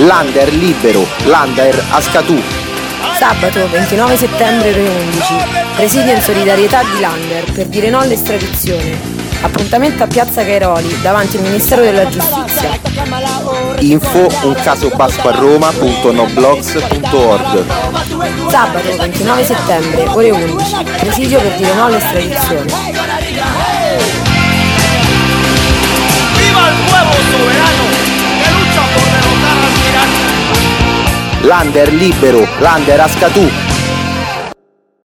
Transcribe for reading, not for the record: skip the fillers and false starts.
Lander libero, Lander Ascatù. Sabato 29 settembre ore 11, presidio in solidarietà di Lander per dire no all'estradizione. Appuntamento a Piazza Cairoli, davanti al Ministero della Giustizia. Info uncasobasquaroma.noblogs.org. Sabato 29 settembre, ore 11, presidio per dire no all'estradizione. ¡Viva el pueblo soberano que lucha por derrotar al tirano! Lander libero, Lander Ascatù.